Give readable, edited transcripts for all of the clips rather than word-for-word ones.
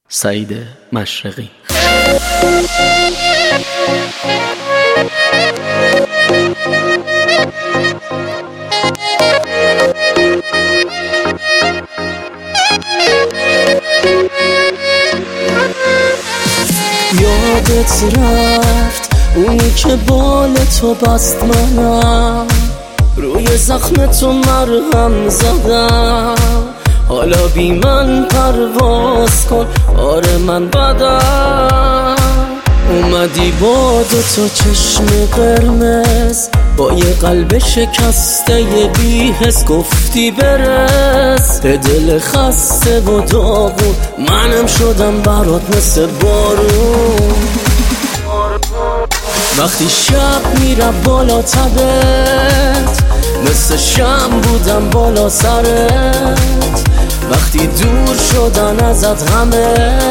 سعید مشرقی. یادت رفت اونی که بال تو بست منم، روی زخم تو مرهم زدم. حالا بی من پرواز کن، آره من بدم. اومدی با دوتا چشم قرمز، با یه قلب شکسته بی حس، گفتی برس به دل خسته و داغون. منم شدم برات مثل بارون. وقتی شب میرم بالا تبت، مثل شم بودم بالا سرت. وقتی دور شدن ازت همه،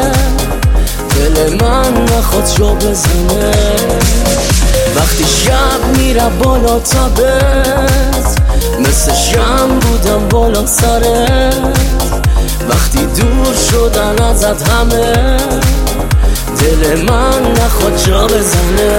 دل من نخواد جا بزنه. وقتی شب میرم بالا تبت، مثل شم بودم بالا سرت. وقتی دور شدن ازت همه، دل من نخواد جا بزنه.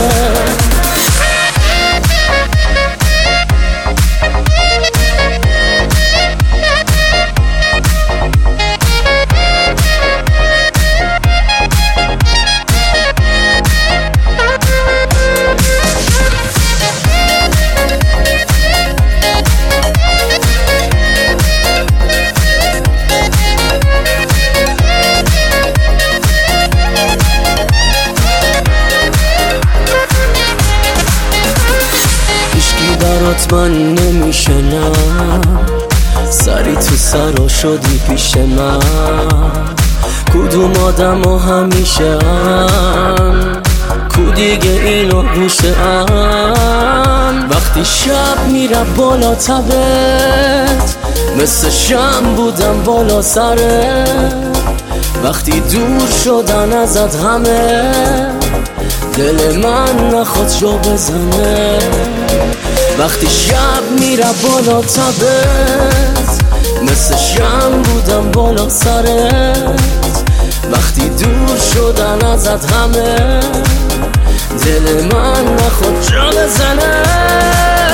برات من نمیشنم، سری تو سرا شدی پیش من. کدوم آدم و همیشه هم، کو دیگه اینو گوشه هم. وقتی شب میرم بالا تبت، مثل شم بودم بالا سرت. وقتی دور شدن ازت همه، دل من نخواد جا بزنه. وقتی شب میرم بالا تبت، مثل شم بودم بالا سرت. وقتی دور شدن ازت همه، دل من نخواد جا بزنه.